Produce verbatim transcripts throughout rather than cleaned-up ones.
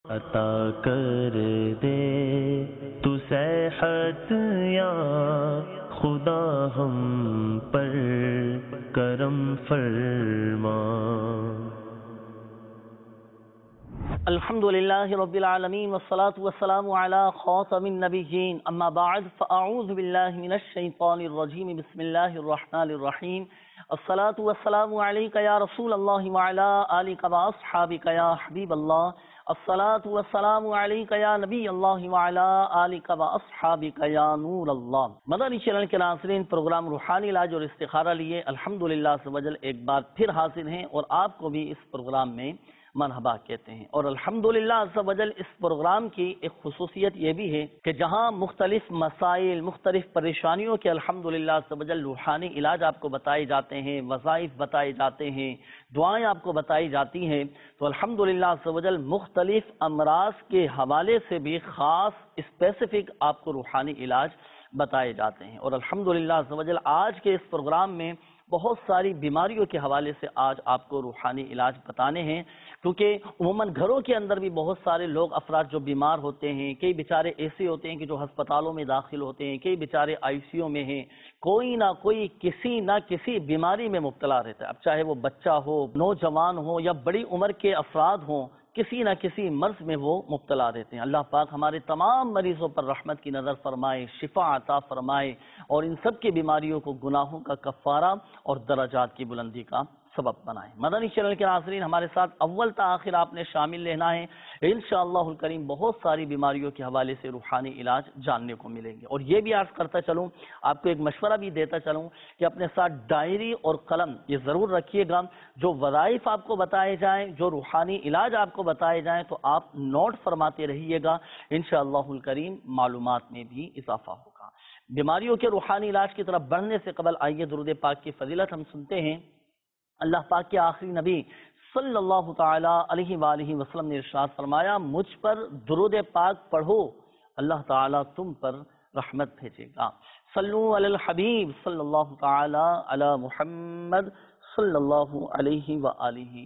عطا کر دے تو صحت یا خدا ہم پر کرم فرما۔ الحمدللہ رب العالمین والصلاة والسلام علی خاتم النبیین، اما بعد فاعوذ باللہ من الشیطان الرجیم، بسم اللہ الرحمن الرحیم۔ الصلاة والسلام علیک یا رسول اللہ وعلی آلک واصحابک یا حبیب اللہ۔ الصلاة والسلام علیک یا نبی اللہ وعلی آلک واصحابک یا نور اللہ۔ مدنی چینل کے ناظرین، پروگرام روحانی علاج اور استخارہ لیے الحمدللہ عز و جل ایک بار پھر حاضر ہیں، اور آپ کو بھی اس پروگرام میں مرحبا کہتے ہیں۔ اور الحمدللہ عز و جل اس پروگرام کی ایک خصوصیت یہ بھی ہے کہ جہاں مختلف مسائل، مختلف پریشانیوں کے الحمدللہ عز و جل روحانی علاج آپ کو بتائے جاتے ہیں، وظائف بتائے جاتے ہیں، دعائیں آپ کو بتائی جاتی ہیں، تو الحمدللہ عز و جل مختلف امراض کے حوالے سے بھی خاص اسپیسیفک آپ کو روحانی علاج بتائے جاتے ہیں۔ اور الحمدللہ عز و جل آج کے اس پروگرام میں بہت ساری بیماریوں کے حوالے سے آج آپ کو روحانی علاج بتانے ہیں، کیونکہ عموماً گھروں کے اندر بھی بہت سارے لوگ افراد جو بیمار ہوتے ہیں، کئی بیچارے ایسے ہوتے ہیں کہ جو ہسپتالوں میں داخل ہوتے ہیں، کئی بیچارے آئی سی یو میں ہیں، کوئی نہ کوئی کسی نہ کسی بیماری میں مبتلا رہتا ہے، اب چاہے وہ بچہ ہو، نوجوان ہو یا بڑی عمر کے افراد ہوں، کسی نہ کسی مرض میں وہ مبتلا رہتے ہیں۔ اللہ پاک ہمارے تمام مریضوں پر رحمت کی نظر فرمائے، شفا عطا فرمائے، اور ان سب کی بیماریوں کو گناہوں کا کفارہ اور درجات کی بلندی کا سبب بنائے۔ مدنی چینل کے ناظرین، ہمارے ساتھ اول تا آخر آپ نے شامل رہنا ہے، انشاءاللہ الکریم بہت ساری بیماریوں کے حوالے سے روحانی علاج جاننے کو ملیں گے۔ اور یہ بھی عرض کرتا چلوں، آپ کو ایک مشورہ بھی دیتا چلوں کہ اپنے ساتھ ڈائری اور قلم یہ ضرور رکھیے گا، جو وظائف آپ کو بتائے جائیں، جو روحانی علاج آپ کو بتائے جائیں تو آپ نوٹ فرماتے رہیے گا، انشاءاللہ الکریم معلومات میں بھی اضافہ ہوگا۔ بیماریوں کے روحانی علاج کی طرف بڑھنے سے قبل آئیے درود پاک کی فضیلت ہم سنتے ہیں۔ اللہ پاک کے آخری نبی صلی اللہ تعالی علیہ وآلہ وسلم نے ارشاد فرمایا، مجھ پر درود پاک پڑھو، اللہ تعالی تم پر رحمت بھیجے گا۔ صلو علی الحبیب صلی اللہ تعالی علی محمد صلی اللہ علیہ وآلہ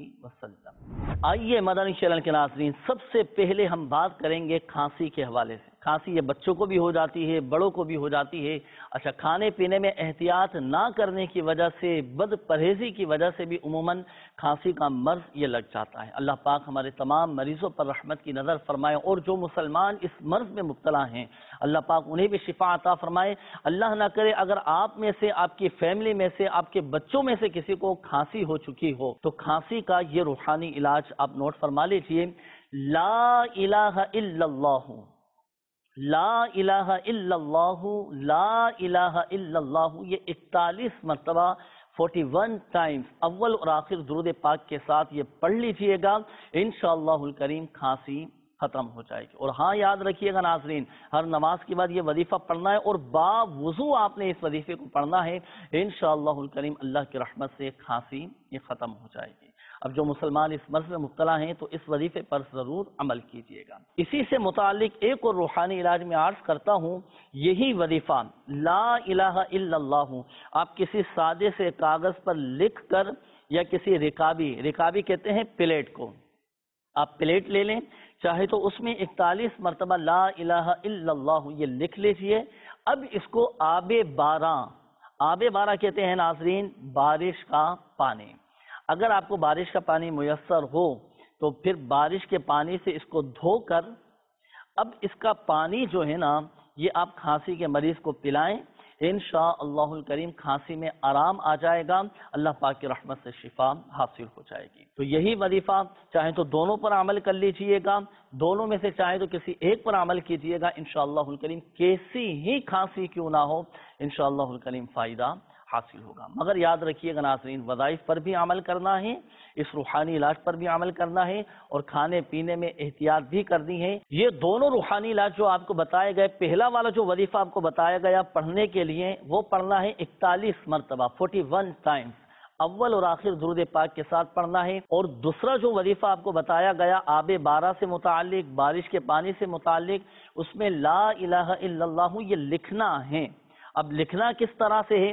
وسلم۔ آئیے مدنی چینل کے ناظرین، سب سے پہلے ہم بات کریں گے کھانسی کے حوالے سے۔ کھانسی یہ بچوں کو بھی ہو جاتی ہے، بڑوں کو بھی ہو جاتی ہے۔ اچھا، کھانے پینے میں احتیاط نہ کرنے کی وجہ سے، بد پرہیزی کی وجہ سے بھی عموماً کھانسی کا مرض یہ لگ جاتا ہے۔ اللہ پاک ہمارے تمام مریضوں پر رحمت کی نظر فرمائے، اور جو مسلمان اس مرض میں مبتلا ہیں اللہ پاک انہیں بھی شفا عطا فرمائے۔ اللہ نہ کرے اگر آپ میں سے، آپ کی فیملی میں سے، آپ کے بچوں میں سے کسی کو کھانسی ہو چکی ہو تو کھانسی کا یہ روحانی علاج آپ نوٹ فرما لیجئے۔ لا الہ الا اللہ، لا الہ الا اللہ، لا الہ الا اللہ، یہ اکتالیس مرتبہ فورٹی ون ٹائمز اول اور آخر درود پاک کے ساتھ یہ پڑھ لیجئے گا، انشاءاللہ الکریم کھانسی ختم ہو جائے گی۔ اور ہاں یاد رکھیے گا ناظرین، ہر نماز کے بعد یہ وظیفہ پڑھنا ہے، اور با وضو آپ نے اس وظیفے کو پڑھنا ہے، انشاءاللہ الکریم اللہ کی رحمت سے کھانسی یہ ختم ہو جائے گی۔ اب جو مسلمان اس مرض میں مبتلا ہیں تو اس وظیفے پر ضرور عمل کیجیے گا۔ اسی سے متعلق ایک اور روحانی علاج میں عرض کرتا ہوں، یہی وظیفہ لا الہ الا اللہ آپ کسی سادے سے کاغذ پر لکھ کر، یا کسی رکابی، رکابی کہتے ہیں پلیٹ کو، آپ پلیٹ لے لیں، چاہے تو اس میں اکتالیس مرتبہ لا الہ الا اللہ یہ لکھ لیجئے۔ اب اس کو آب باراں، آب باراں کہتے ہیں ناظرین بارش کا پانی۔ اگر آپ کو بارش کا پانی میسر ہو تو پھر بارش کے پانی سے اس کو دھو کر، اب اس کا پانی جو ہے نا یہ آپ کھانسی کے مریض کو پلائیں، انشاءاللہ الکریم کھانسی میں آرام آ جائے گا، اللہ پاک کی رحمت سے شفا حاصل ہو جائے گی۔ تو یہی وظیفہ چاہے تو دونوں پر عمل کر لیجئے گا، دونوں میں سے چاہے تو کسی ایک پر عمل کیجئے گا، انشاءاللہ الکریم کیسی ہی کھانسی کیوں نہ ہو انشاءاللہ الکریم فائدہ حاصل ہوگا۔ مگر یاد رکھیے گا ناظرین، وظائف پر بھی عمل کرنا ہے، اس روحانی علاج پر بھی عمل کرنا ہے، اور کھانے پینے میں احتیاط بھی کرنی ہے۔ یہ دونوں روحانی علاج جو آپ کو بتائے گئے، پہلا والا جو وظیفہ آپ کو بتایا گیا پڑھنے کے لیے، وہ پڑھنا ہے اکتالیس مرتبہ فورٹی ون ٹائمز اول اور آخر درود پاک کے ساتھ پڑھنا ہے۔ اور دوسرا جو وظیفہ آپ کو بتایا گیا آب بارہ سے متعلق، بارش کے پانی سے متعلق، اس میں لا الہ الا اللہ یہ لکھنا ہے۔ اب لکھنا کس طرح سے ہے؟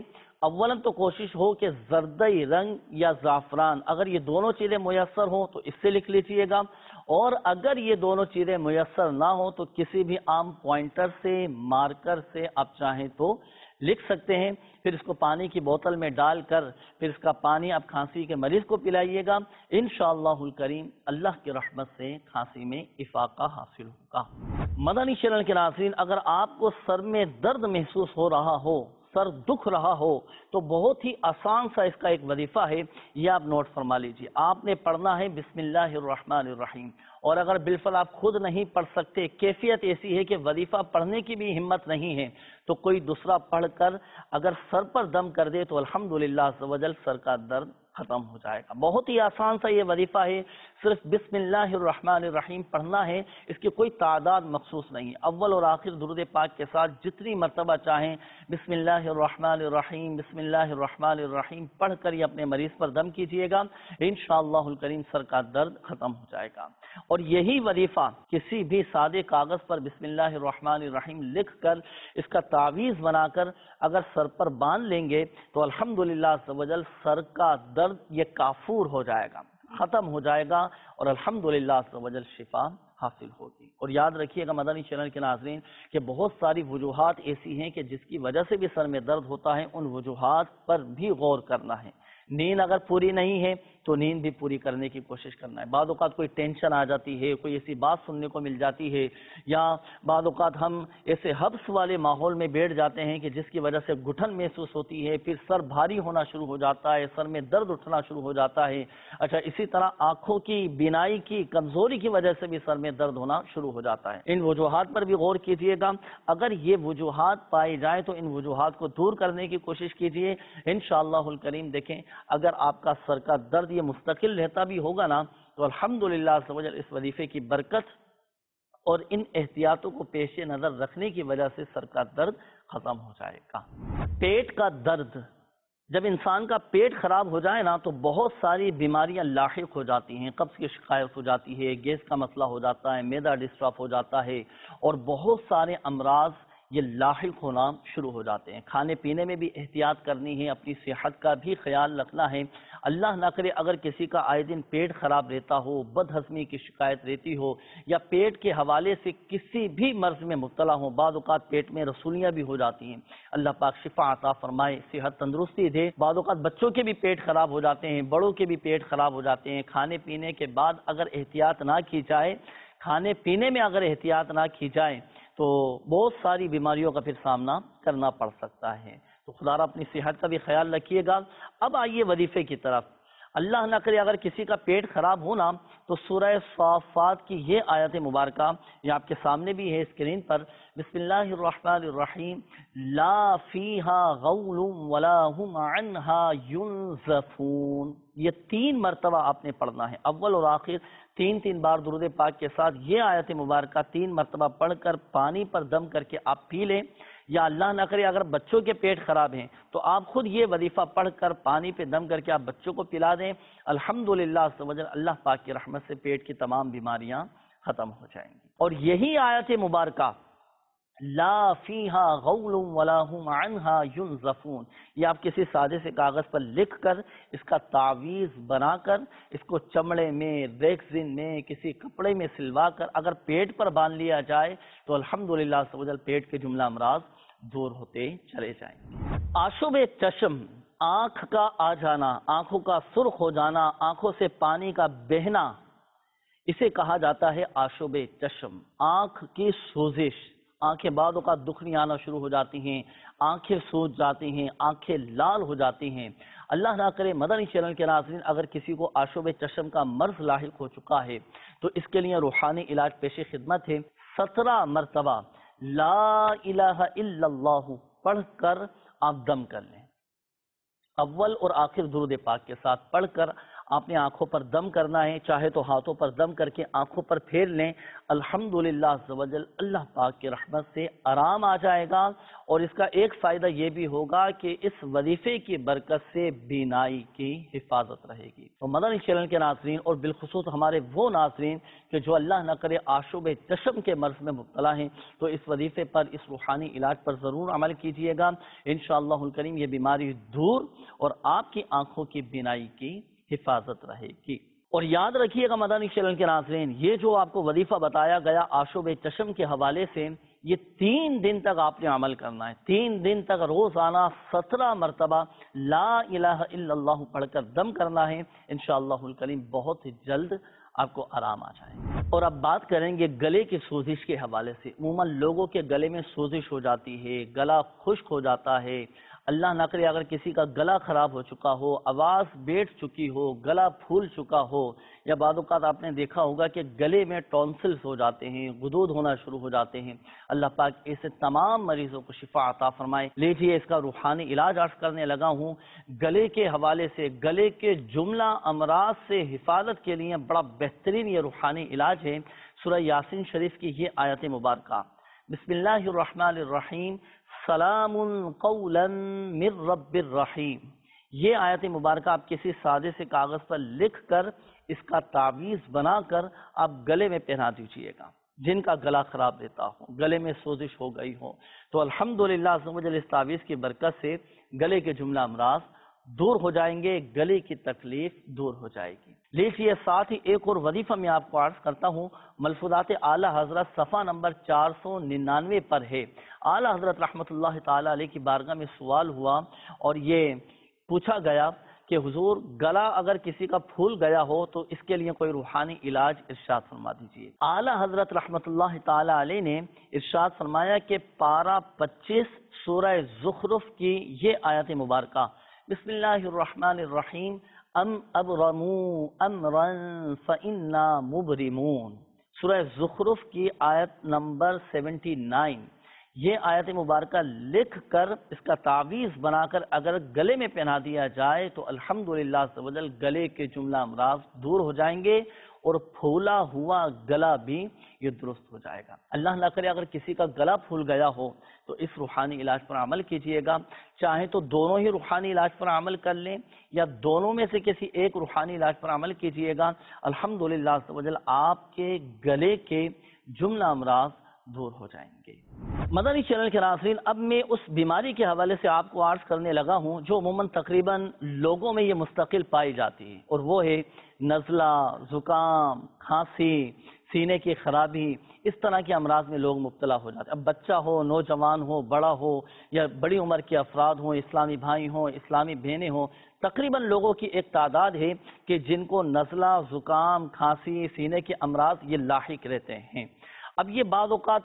اولن تو کوشش ہو کہ زردئی رنگ یا زعفران اگر یہ دونوں چیزیں میسر ہوں تو اس سے لکھ لیجئے گا، اور اگر یہ دونوں چیزیں میسر نہ ہوں تو کسی بھی عام پوائنٹر سے، مارکر سے آپ چاہیں تو لکھ سکتے ہیں۔ پھر اس کو پانی کی بوتل میں ڈال کر پھر اس کا پانی آپ کھانسی کے مریض کو پلائیے گا، انشاءاللہ الکریم اللہ کی رحمت سے کھانسی میں افاقہ حاصل ہوگا۔ مدنی چینل کے ناظرین، اگر آپ کو سر میں درد محسوس ہو رہا ہو، سر دکھ رہا ہو، تو بہت ہی آسان سا اس کا ایک وظیفہ ہے، یہ آپ نوٹ فرما لیجئے۔ آپ نے پڑھنا ہے بسم اللہ الرحمن الرحیم، اور اگر بالفعل آپ خود نہیں پڑھ سکتے، کیفیت ایسی ہے کہ وظیفہ پڑھنے کی بھی ہمت نہیں ہے، تو کوئی دوسرا پڑھ کر اگر سر پر دم کر دے تو الحمدللہ عز و جل سر کا درد ختم ہو جائے گا۔ بہت ہی آسان سا یہ وظیفہ ہے، صرف بسم اللہ الرحمن الرحیم پڑھنا ہے، اس کی کوئی تعداد مخصوص نہیں ہے۔ اول اور آخر درود پاک کے ساتھ جتنی مرتبہ چاہیں بسم اللہ الرحمن الرحیم بسم اللہ الرحمن الرحیم پڑھ کر یہ اپنے مریض پر دم کیجئے گا، انشاءاللہ الکریم سر کا درد ختم ہو جائے گا۔ اور یہی وظیفہ کسی بھی سادے کاغذ پر بسم اللہ الرحمن الرحیم لکھ کر اس کا تعویذ بنا کر اگر سر پر باندھ لیں گے تو الحمدللہ عز و جل سر کا درد یہ کافور ہو جائے گا، ختم ہو جائے گا، اور الحمدللہ عز و جل شفا حاصل ہوگی۔ اور یاد رکھیے گا مدنی چینل کے ناظرین کہ بہت ساری وجوہات ایسی ہیں کہ جس کی وجہ سے بھی سر میں درد ہوتا ہے، ان وجوہات پر بھی غور کرنا ہے۔ نیند اگر پوری نہیں ہے تو نیند بھی پوری کرنے کی کوشش کرنا ہے۔ بعض اوقات کوئی ٹینشن آ جاتی ہے، کوئی ایسی بات سننے کو مل جاتی ہے، یا بعض اوقات ہم ایسے حبس والے ماحول میں بیٹھ جاتے ہیں کہ جس کی وجہ سے گھٹن محسوس ہوتی ہے، پھر سر بھاری ہونا شروع ہو جاتا ہے، سر میں درد اٹھنا شروع ہو جاتا ہے۔ اچھا، اسی طرح آنکھوں کی بینائی کی کمزوری کی وجہ سے بھی سر میں درد ہونا شروع ہو جاتا ہے۔ ان وجوہات پر بھی غور کیجئے گا۔ اگر یہ وجوہات پائی جائیں تو ان وجوہات کو دور کرنے کی کوشش کیجئے، انشاءاللہ الکریم۔ دیکھیں، اگر آپ کا سر کا درد یہ مستقل رہتا بھی ہوگا نا تو الحمدللہ عز و جل اس وظیفے کی برکت اور ان احتیاطوں کو پیش نظر رکھنے کی وجہ سے سر کا درد ختم ہو جائے گا۔ پیٹ کا درد، جب انسان کا پیٹ خراب ہو جائے نا تو بہت ساری بیماریاں لاحق ہو جاتی ہیں۔ قبض کی شکایت ہو جاتی ہے، گیس کا مسئلہ ہو جاتا ہے، معدہ ڈسٹرب ہو جاتا ہے، اور بہت سارے امراض یہ لاحق ہونا شروع ہو جاتے ہیں۔ کھانے پینے میں بھی احتیاط کرنی ہے، اپنی صحت کا بھی خیال رکھنا ہے۔ اللہ نہ کرے اگر کسی کا آئے دن پیٹ خراب رہتا ہو، بد ہضمی کی شکایت رہتی ہو، یا پیٹ کے حوالے سے کسی بھی مرض میں مبتلا ہو، بعض اوقات پیٹ میں رسولیاں بھی ہو جاتی ہیں، اللہ پاک شفا عطا فرمائے، صحت تندرستی دے۔ بعض اوقات بچوں کے بھی پیٹ خراب ہو جاتے ہیں، بڑوں کے بھی پیٹ خراب ہو جاتے ہیں۔ کھانے پینے کے بعد اگر احتیاط نہ کی جائے، کھانے پینے میں اگر احتیاط نہ کی جائے تو بہت ساری بیماریوں کا پھر سامنا کرنا پڑ سکتا ہے۔ تو خدا را اپنی صحت کا بھی خیال رکھیے گا۔ اب آئیے وظیفے کی طرف۔ اللہ نہ کرے اگر کسی کا پیٹ خراب ہونا تو سورہ صافات کی یہ آیت مبارکہ یہ آپ کے سامنے بھی ہے اسکرین پر، بسم اللہ الرحمن الرحیم، لا فیہا غول ولا ہم عنہا ینزفون، یہ تین مرتبہ آپ نے پڑھنا ہے، اول اور آخر تین تین بار درود پاک کے ساتھ یہ آیت مبارکہ تین مرتبہ پڑھ کر پانی پر دم کر کے آپ پی لیں، یا اللہ نہ کرے اگر بچوں کے پیٹ خراب ہیں تو آپ خود یہ وظیفہ پڑھ کر پانی پہ دم کر کے آپ بچوں کو پلا دیں، الحمدللہ عز و جل اللہ پاک کی رحمت سے پیٹ کی تمام بیماریاں ختم ہو جائیں گی۔ اور یہی آیت مبارکہ لا فیہا غول ولا ہم عنہا ینزفون، یہ آپ کسی سادے سے کاغذ پر لکھ کر اس کا تعویذ بنا کر اس کو چمڑے میں، ریکزن میں، کسی کپڑے میں سلوا کر اگر پیٹ پر باندھ لیا جائے تو الحمدللہ عز و جل پیٹ کے جملہ امراض دور ہوتے چلے جائیں گے۔ آشوب چشم، آنکھ کا آ جانا، آنکھوں کا سرخ ہو جانا، آنکھوں سے پانی کا بہنا، اسے کہا جاتا ہے آشوب چشم۔ آنکھ کی سوزش، آنکھیں بعض اوقات دکھنی آنا شروع ہو جاتی ہیں، آنکھیں سوج جاتی ہیں، آنکھیں لال ہو جاتی ہیں۔ اللہ نہ کرے مدنی چینل کے ناظرین اگر کسی کو آشوب چشم کا مرض لاحق ہو چکا ہے تو اس کے لیے روحانی علاج پیش خدمت ہے۔ سترہ مرتبہ لا الہ الا اللہ پڑھ کر آپ دم کر لیں، اول اور آخر درود پاک کے ساتھ پڑھ کر آپ نے آنکھوں پر دم کرنا ہے، چاہے تو ہاتھوں پر دم کر کے آنکھوں پر پھیر لیں، الحمدللہ عز و جل اللہ پاک کی رحمت سے آرام آ جائے گا۔ اور اس کا ایک فائدہ یہ بھی ہوگا کہ اس وظیفے کی برکت سے بینائی کی حفاظت رہے گی۔ تو مدنی چینل کے ناظرین اور بالخصوص ہمارے وہ ناظرین کہ جو اللہ نہ کرے آشوب چشم کے مرض میں مبتلا ہیں، تو اس وظیفے پر، اس روحانی علاج پر ضرور عمل کیجئے گا، انشاءاللہ الکریم یہ بیماری دور اور آپ کی آنکھوں کی بینائی کی حفاظت رہے گی۔ اور یاد رکھیے گا مدنی چینل کے ناظرین، یہ جو آپ کو وظیفہ بتایا گیا آشوب چشم کے حوالے سے، یہ تین دن تک آپ نے عمل کرنا ہے۔ تین دن تک روزانہ سترہ مرتبہ لا الہ الا اللہ پڑھ کر دم کرنا ہے، انشاءاللہ الکریم بہت جلد آپ کو آرام آ جائے۔ اور اب بات کریں گے گلے کی سوزش کے حوالے سے۔ عموماً لوگوں کے گلے میں سوزش ہو جاتی ہے، گلا خشک ہو جاتا ہے، اللہ نہ کرے اگر کسی کا گلا خراب ہو چکا ہو، آواز بیٹھ چکی ہو، گلا پھول چکا ہو، یا بعض اوقات آپ نے دیکھا ہوگا کہ گلے میں ٹونسلز ہو جاتے ہیں، غدود ہونا شروع ہو جاتے ہیں، اللہ پاک ایسے تمام مریضوں کو شفا عطا فرمائے۔ لیجئے اس کا روحانی علاج عرض کرنے لگا ہوں۔ گلے کے حوالے سے، گلے کے جملہ امراض سے حفاظت کے لیے بڑا بہترین یہ روحانی علاج ہے سورہ یاسین شریف کی یہ آیت مبارکہ۔ بسم اللہ الرحمن الرحیم، سلام قولا من رب الرحیم۔ یہ آیت مبارکہ آپ کسی سادے سے کاغذ پر لکھ کر اس کا تعویذ بنا کر آپ گلے میں پہنا دیجئے گا۔ جن کا گلا خراب رہتا ہو، گلے میں سوزش ہو گئی ہو، تو الحمدللہ عز و جل اس تعویذ کی برکت سے گلے کے جملہ امراض دور ہو جائیں گے، گلے کی تکلیف دور ہو جائے گی۔ لیجئے ساتھ ہی ایک اور وظیفہ میں آپ کو عرض کرتا ہوں، ملفوظات اعلیٰ حضرت صفحہ نمبر چار سو ننانوے پر ہے۔ اعلیٰ حضرت رحمت اللہ تعالیٰ علیہ کی بارگاہ میں سوال ہوا اور یہ پوچھا گیا کہ حضور گلا اگر کسی کا پھول گیا ہو تو اس کے لیے کوئی روحانی علاج ارشاد فرما دیجئے۔ اعلیٰ حضرت رحمت اللہ تعالیٰ علیہ نے ارشاد فرمایا کہ پارہ پچیس سورہ زخرف کی یہ آیت مبارکہ، بسم اللہ الرحمن الرحیم، ام ابرموا امرا فانا مبرمون، سورہ زخرف کی آیت نمبر سیونٹی نائن، یہ آیت مبارکہ لکھ کر اس کا تعویذ بنا کر اگر گلے میں پہنا دیا جائے تو الحمدللہ عز و جل گلے کے جملہ امراض دور ہو جائیں گے اور پھولا ہوا گلا بھی یہ درست ہو جائے گا۔ اللہ نہ کرے اگر کسی کا گلا پھول گیا ہو تو اس روحانی علاج پر عمل کیجئے گا، چاہے تو دونوں ہی روحانی علاج پر عمل کر لیں یا دونوں میں سے کسی ایک روحانی علاج پر عمل کیجئے گا، الحمدللہ عز و جل آپ کے گلے کے جملہ امراض دور ہو جائیں گے۔ مدنی چینل کے ناظرین، اب میں اس بیماری کے حوالے سے آپ کو عرض کرنے لگا ہوں جو عموماً تقریباً لوگوں میں یہ مستقل پائی جاتی ہے، اور وہ ہے نزلہ، زکام، کھانسی، سینے کی خرابی، اس طرح کے امراض میں لوگ مبتلا ہو جاتے ہیں۔ اب بچہ ہو، نوجوان ہو، بڑا ہو یا بڑی عمر کے افراد ہوں، اسلامی بھائی ہوں، اسلامی بہنیں ہوں، تقریباً لوگوں کی ایک تعداد ہے کہ جن کو نزلہ، زکام، کھانسی، سینے کے امراض یہ لاحق رہتے ہیں۔ اب یہ بعض اوقات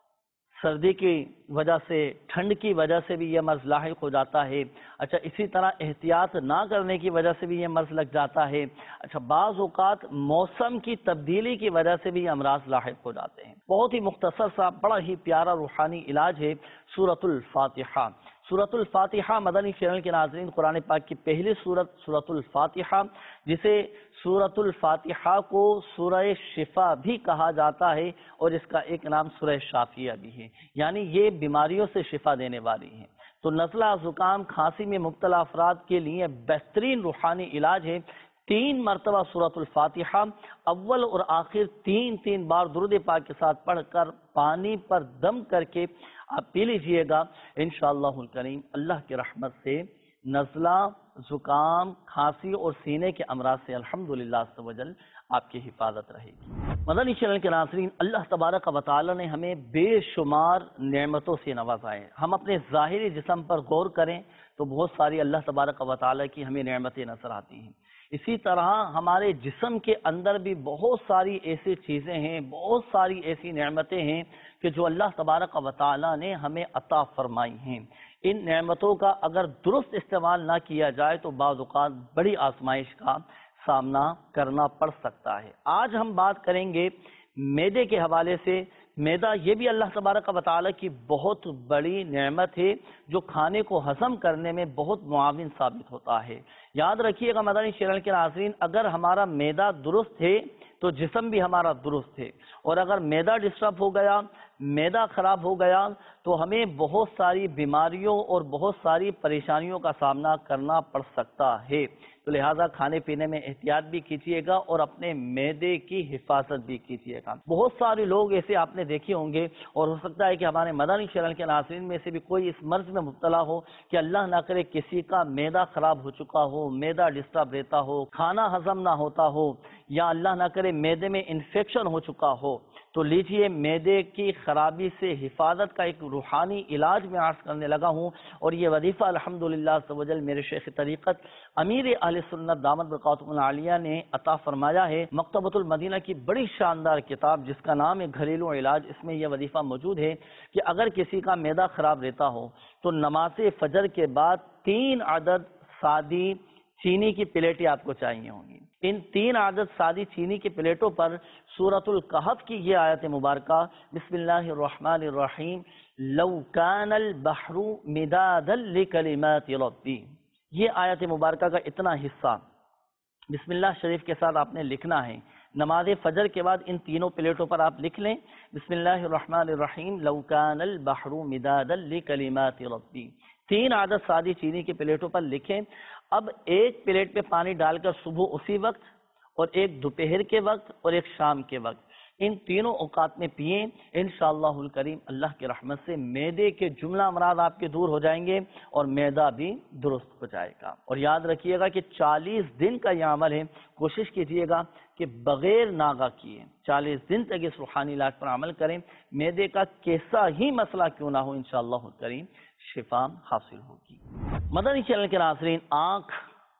سردی کی وجہ سے، ٹھنڈ کی وجہ سے بھی یہ مرض لاحق ہو جاتا ہے۔ اچھا، اسی طرح احتیاط نہ کرنے کی وجہ سے بھی یہ مرض لگ جاتا ہے۔ اچھا، بعض اوقات موسم کی تبدیلی کی وجہ سے بھی یہ امراض لاحق ہو جاتے ہیں۔ بہت ہی مختصر سا بڑا ہی پیارا روحانی علاج ہے سورۃ الفاتحہ۔ سورۃ الفاتحہ مدنی چینل کے ناظرین، قرآن پاک کی پہلی سورت سورۃ الفاتحہ، جسے سورۃ الفاتحہ کو سورہ شفا بھی کہا جاتا ہے اور اس کا ایک نام سورہ شافیہ بھی ہے، یعنی یہ بیماریوں سے شفا دینے والی ہیں۔ تو نزلہ، زکام، کھانسی میں مبتلا افراد کے لیے بہترین روحانی علاج ہے تین مرتبہ سورۃ الفاتحہ، اول اور آخر تین تین بار درود پاک کے ساتھ پڑھ کر پانی پر دم کر کے آپ پی لیجئے گا، انشاءاللہ الکریم اللہ کی رحمت سے نزلہ، زکام، کھانسی اور سینے کے امراض سے الحمدللہ عز و جل آپ کی حفاظت رہے گی۔ مدنی چینل کے ناظرین، اللہ تبارک و تعالی نے ہمیں بے شمار نعمتوں سے نوازا ہے۔ ہم اپنے ظاہری جسم پر غور کریں تو بہت ساری اللہ تبارک و تعالی کی ہمیں نعمتیں نظر آتی ہیں۔ اسی طرح ہمارے جسم کے اندر بھی بہت ساری ایسی چیزیں ہیں، بہت ساری ایسی نعمتیں ہیں کہ جو اللہ تبارک و تعالی نے ہمیں عطا فرمائی ہیں۔ ان نعمتوں کا اگر درست استعمال نہ کیا جائے تو بعض اوقات بڑی آزمائش کا سامنا کرنا پڑ سکتا ہے۔ آج ہم بات کریں گے معدے کے حوالے سے۔ معدہ یہ بھی اللہ تبارک و تعالی کی بہت بڑی نعمت ہے جو کھانے کو ہضم کرنے میں بہت معاون ثابت ہوتا ہے، یاد رکھیے گا مدنی چینل کے ناظرین، اگر ہمارا معدہ درست ہے تو جسم بھی ہمارا درست ہے، اور اگر معدہ ڈسٹرب ہو گیا، معدہ خراب ہو گیا تو ہمیں بہت ساری بیماریوں اور بہت ساری پریشانیوں کا سامنا کرنا پڑ سکتا ہے۔ تو لہٰذا کھانے پینے میں احتیاط بھی کیجیے گا اور اپنے معدے کی حفاظت بھی کیجیے گا۔ بہت سارے لوگ ایسے آپ نے دیکھے ہوں گے، اور ہو سکتا ہے کہ ہمارے مدنی چینل کے ناظرین میں سے بھی کوئی اس مرض میں مبتلا ہو کہ اللہ نہ کرے کسی کا معدہ خراب ہو چکا ہو، معدہ ڈسٹرب رہتا ہو، کھانا ہضم نہ ہوتا ہو، یا اللہ نہ کرے معدے میں انفیکشن ہو چکا ہو، تو لیجئے معدے کی خرابی سے حفاظت کا ایک روحانی علاج میں عرض کرنے لگا ہوں، اور یہ وظیفہ الحمدللہ عز و جل میرے شیخ طریقت امیر اہل سنت دامت برکاتہم العالیہ نے عطا فرمایا ہے۔ مکتبۃ المدینہ کی بڑی شاندار کتاب جس کا نام ہے گھریلو علاج، اس میں یہ وظیفہ موجود ہے کہ اگر کسی کا معدہ خراب رہتا ہو تو نماز فجر کے بعد تین عدد سادی چینی کی پلیٹیں آپ کو چاہیے ہوں گی۔ ان تین عدد سادی چینی کی پلیٹوں پر سورۃ الکہف کی یہ آیت مبارکہ بسم اللہ الرحمن الرحیم لو کان البحر مدادا لکلمات ربی، یہ آیت مبارکہ کا اتنا حصہ بسم اللہ شریف کے ساتھ آپ نے لکھنا ہے۔ نماز فجر کے بعد ان تینوں پلیٹوں پر آپ لکھ لیں بسم اللہ الرحمن الرحیم لو کان البحر مدادا لکلمات ربی، تین عدد سادی چینی کی پلیٹوں پر لکھیں۔ اب ایک پلیٹ پہ پانی ڈال کر صبح اسی وقت، اور ایک دوپہر کے وقت، اور ایک شام کے وقت، ان تینوں اوقات میں پئیں۔ انشاءاللہ الکریم اللہ کی رحمت سے معدے کے جملہ امراض آپ کے دور ہو جائیں گے اور معدہ بھی درست ہو جائے گا۔ اور یاد رکھیے گا کہ چالیس دن کا یہ عمل ہے، کوشش کیجئے گا کہ بغیر ناغہ کیے چالیس دن تک اس روحانی علاج پر عمل کریں، معدے کا کیسا ہی مسئلہ کیوں نہ ہو انشاءاللہ الکریم شفا حاصل ہوگی۔ مدنی چینل کے ناظرین، آنکھ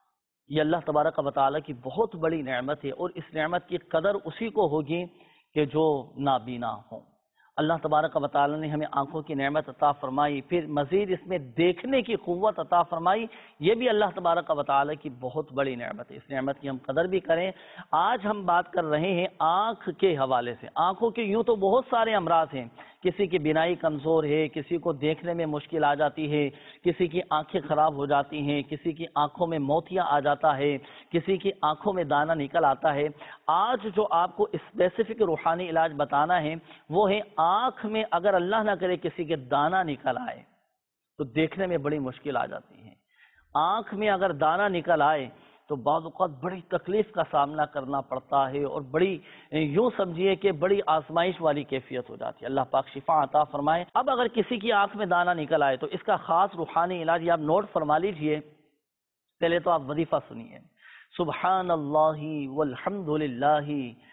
یہ اللہ تبارک و تعالیٰ کی بہت بڑی نعمت ہے، اور اس نعمت کی قدر اسی کو ہوگی کہ جو نابینا ہوں۔ اللہ تبارک و تعالیٰ نے ہمیں آنکھوں کی نعمت عطا فرمائی، پھر مزید اس میں دیکھنے کی قوت عطا فرمائی، یہ بھی اللہ تبارک و تعالیٰ کی بہت بڑی نعمت ہے، اس نعمت کی ہم قدر بھی کریں۔ آج ہم بات کر رہے ہیں آنکھ کے حوالے سے۔ آنکھوں کے یوں تو بہت سارے امراض ہیں، کسی کی بینائی کمزور ہے، کسی کو دیکھنے میں مشکل آ جاتی ہے، کسی کی آنکھیں خراب ہو جاتی ہیں، کسی کی آنکھوں میں موتیا آ جاتا ہے، کسی کی آنکھوں میں دانہ نکل آتا ہے۔ آج جو آپ کو اسپیسیفک روحانی علاج بتانا ہے وہ ہے آنکھ میں اگر اللہ نہ کرے کسی کے دانہ نکل آئے تو دیکھنے میں بڑی مشکل آ جاتی ہے۔ آنکھ میں اگر دانہ نکل آئے تو بعض اوقات بڑی تکلیف کا سامنا کرنا پڑتا ہے، اور بڑی یوں سمجھیے کہ بڑی آزمائش والی کیفیت ہو جاتی ہے۔ اللہ پاک شفا عطا فرمائے۔ اب اگر کسی کی آنکھ میں دانہ نکل آئے تو اس کا خاص روحانی علاج یہ آپ نوٹ فرما لیجئے۔ پہلے تو آپ وظیفہ سنیے، سبحان اللہ والحمد للہ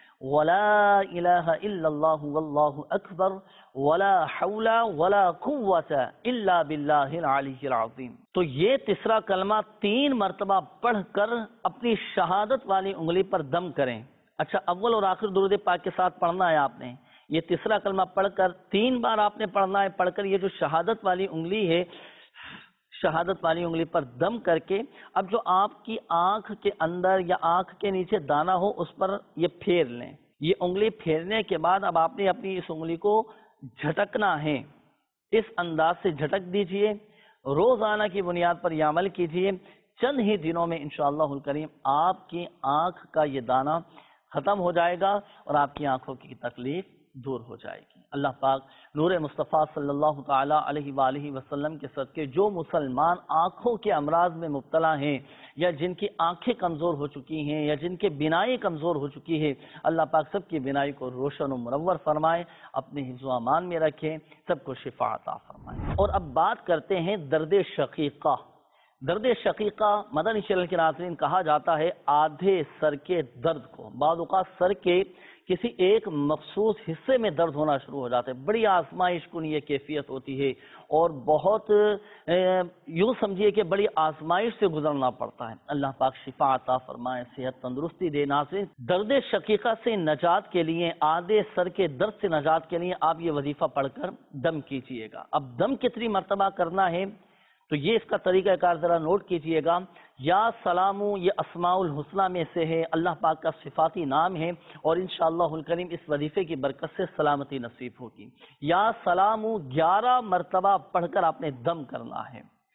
ولا الہ الا اللہ واللہ اکبر ولا حول ولا قوت الا باللہ العلی العظیم۔ تو یہ تیسرا کلمہ تین مرتبہ پڑھ کر اپنی شہادت والی انگلی پر دم کریں۔ اچھا، اول اور آخر درود پاک کے ساتھ پڑھنا ہے آپ نے، یہ تیسرا کلمہ پڑھ کر تین بار آپ نے پڑھنا ہے۔ پڑھ کر یہ جو شہادت والی انگلی ہے، شہادت والی انگلی پر دم کر کے اب جو آپ کی آنکھ کے اندر یا آنکھ کے نیچے دانہ ہو اس پر یہ پھیر لیں۔ یہ انگلی پھیرنے کے بعد اب آپ نے اپنی اس انگلی کو جھٹکنا ہے، اس انداز سے جھٹک دیجئے۔ روزانہ کی بنیاد پر یہ عمل کیجئے، چند ہی دنوں میں انشاءاللہ الکریم آپ کی آنکھ کا یہ دانہ ختم ہو جائے گا اور آپ کی آنکھوں کی تکلیف دور ہو جائے گی۔ اللہ پاک نور مصطفیٰ صلی اللہ تعالیٰ علیہ وآلہ وسلم کے صدقے جو مسلمان آنکھوں کے امراض میں مبتلا ہیں، یا جن کی آنکھیں کمزور ہو چکی ہیں، یا جن کے بینائی کمزور ہو چکی ہے، اللہ پاک سب کی بینائی کو روشن و منور فرمائے، اپنے حفظ و امان میں رکھے، سب کو شفا عطا فرمائے۔ اور اب بات کرتے ہیں درد شقیقہ۔ درد شقیقہ مدنی چینل کے ناظرین کہا جاتا ہے آدھے سر کے درد کو۔ بعض اوقات سر کے کسی ایک مخصوص حصے میں درد ہونا شروع ہو جاتا ہے، بڑی آزمائش کن یہ کیفیت ہوتی ہے، اور بہت یوں سمجھیے کہ بڑی آزمائش سے گزرنا پڑتا ہے۔ اللہ پاک شفا عطا فرمائے، صحت تندرستی دے۔ ناظرین، درد شقیقہ سے نجات کے لیے، آدھے سر کے درد سے نجات کے لیے آپ یہ وظیفہ پڑھ کر دم کیجئے گا۔ اب دم کتنی مرتبہ کرنا ہے تو یہ اس کا طریقہ کار ذرا نوٹ کیجئے گا۔ یا سلامو یہ اسماء الحسنہ میں سے ہے، اللہ پاک کا صفاتی نام ہے، اور انشاءاللہ الکریم اس وظیفے کی برکت سے سلامتی نصیب ہوگی۔ یا سلامو گیارہ مرتبہ پڑھ کر آپ نے دم کرنا ہے۔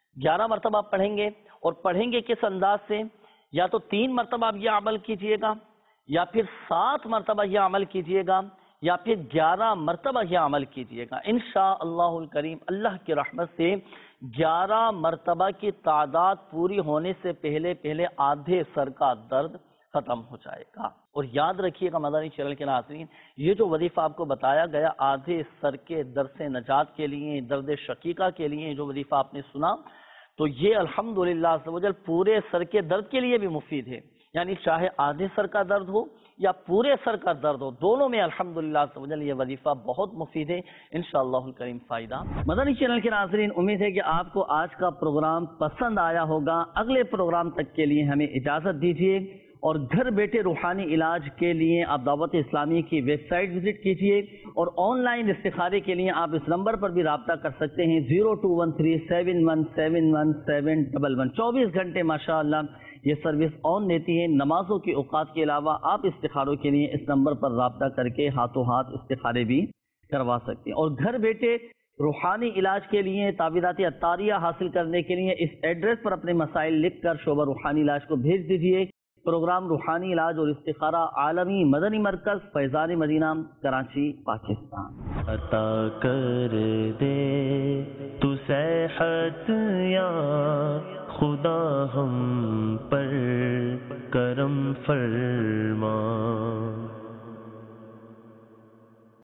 گیارہ مرتبہ آپ پڑھیں گے، اور پڑھیں گے کس انداز سے؟ یا تو تین مرتبہ آپ یہ عمل کیجئے گا، یا پھر سات مرتبہ یہ عمل کیجئے گا، یا پھر گیارہ مرتبہ یہ عمل کیجئے گا۔ انشاءاللہ الکریم اللہ کی رحمت سے گیارہ مرتبہ کی تعداد پوری ہونے سے پہلے پہلے آدھے سر کا درد ختم ہو جائے گا۔ اور یاد رکھیے گا مدنی چینل کے ناظرین، یہ جو وظیفہ آپ کو بتایا گیا آدھے سر کے درد سے نجات کے لیے، درد شقیقہ کے لیے جو وظیفہ آپ نے سنا، تو یہ الحمدللہ عز و جل پورے سر کے درد کے لیے بھی مفید ہے۔ یعنی چاہے آدھے سر کا درد ہو یا پورے سر کا درد ہو، دونوں میں الحمدللہ عز و جل یہ وظیفہ بہت مفید ہے، انشاءاللہ الکریم فائدہ۔ مدنی چینل کے ناظرین، امید ہے کہ آپ کو آج کا پروگرام پسند آیا ہوگا۔ اگلے پروگرام تک کے لیے ہمیں اجازت دیجیے، اور گھر بیٹھے روحانی علاج کے لیے آپ دعوت اسلامی کی ویب سائٹ وزٹ کیجیے، اور آن لائن استخارے کے لیے آپ اس نمبر پر بھی رابطہ کر سکتے ہیں، zero two one three seven one seven one seven double one. چوبیس گھنٹے ماشاءاللہ یہ سروس آن رہتی ہے۔ نمازوں کے اوقات کے علاوہ آپ استخاروں کے لیے اس نمبر پر رابطہ کر کے ہاتھوں ہاتھ استخارے بھی کروا سکتے ہیں، اور گھر بیٹھے روحانی علاج کے لیے تعویذات عطاریہ حاصل کرنے کے لیے اس ایڈریس پر اپنے مسائل لکھ کر شعبہ روحانی علاج کو بھیج دیجیے۔ پروگرام روحانی علاج اور استخارہ، عالمی مدنی مرکز، فیضان مدینہ، کراچی، پاکستان۔ عطا کر دے تو صحت یا خدا ہم پر کرم فرما۔